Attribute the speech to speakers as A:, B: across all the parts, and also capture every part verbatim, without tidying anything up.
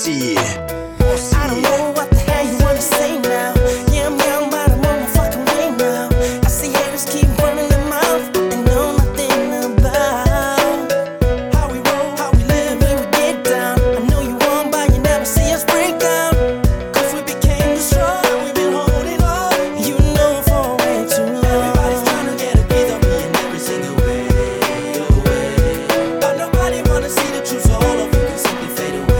A: Shit.
B: I don't know what the hell you wanna say now. Yeah, I'm young, but I'm on my fucking way now. I see haters keep running their mouth and know nothing about how we roll, how we live, when we get down. I know you want, but you never see us break down. Cause we became the strong, we've been holding on. You know for way too long. Everybody's trying to get a piece of me in every single way, but nobody wanna see the truth, so all of you can simply fade away.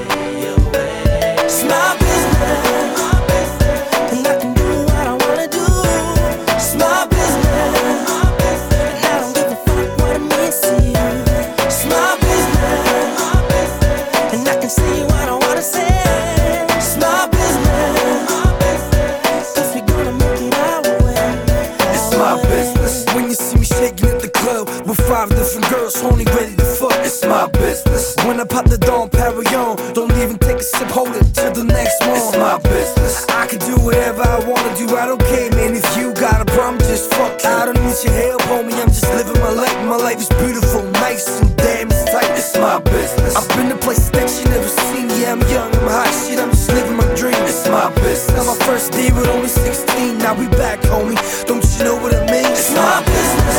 B: It's my business, and I can do what I wanna do. It's my business, and I don't give a fuck what it means to you. It's my business, and I can say what I wanna say. It's my business, cause we gonna make it our way.
C: It's my business. When you see me shaking at the club with five different girls, only ready to fuck, it's my business. When I pop the Dom Perignon, don't even take a sip, hold it till the next one. It's my business. I can do whatever I wanna do, I don't care, man. If you got a problem, just fuck it. I don't need your help, homie, I'm just living my life. My life is beautiful, nice and damn it's tight. It's my business. I've been to places that you never seen. Yeah, I'm young, I'm hot shit, I'm just living my dream. It's my business. Now my first day with only sixteen, now we back, homie. Don't you know what I mean? It's my business.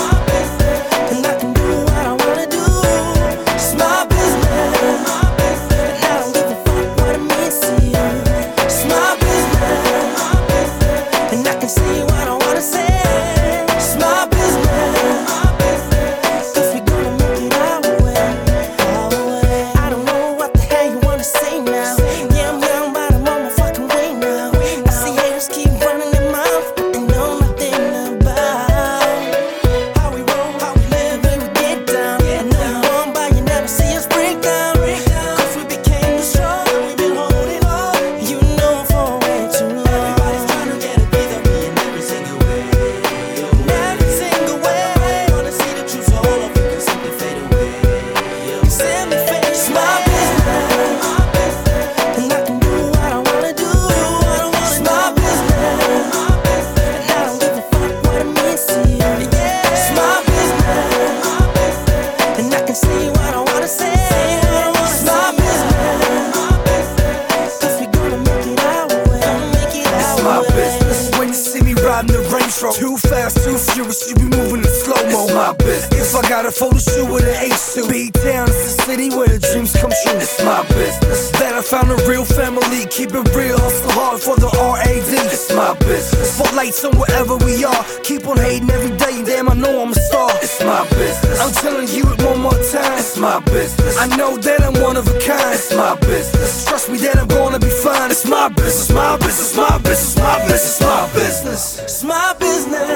B: And I can do what I wanna do. It's my business, and I don't give a fuck what it means to you. It's my business, and I can say what I wanna say. It's my business, cause we gonna make it our way, our way. I don't know what the hell you wanna say now. Yeah, I'm young, but I'm on my fucking way now. I see haters keep running their mouth, but they know nothing about how we roll, how we live, when we get down. I know you want, but you never see us break down. Cause we became the strong, we've been holding on. You know for way too long. Everybody's trying to get a piece of me in every single way, in every single way. Nobody wanna see the truth, so all of you can simply fade away. Simply fade. It's my business, and I can do what I wanna do. It's my business, and I don't give a fuck what it means to you. It's my business, and I can say what I wanna say. It's my business, cause we gonna make it our way. Make it
C: It's
B: our
C: my
B: way.
C: business. When you see me riding the Range Rover, too fast, too furious, you be moving in slow-mo. It's my business. If I got a photo shoot with an H two, B-Town is the city where the dreams come true. It's my business. That I found a real family, keep it real, hustle hard for the R A D. It's my business. Spotlights on wherever we are, keep on hating every day, damn I know I'm a star. It's my business. I'm telling you it one more time. It's my business. I know that I'm one of a kind. It's my business. Trust me that I'm gonna be fine. It's my business, my business, my business, my business, my business.
B: It's my business.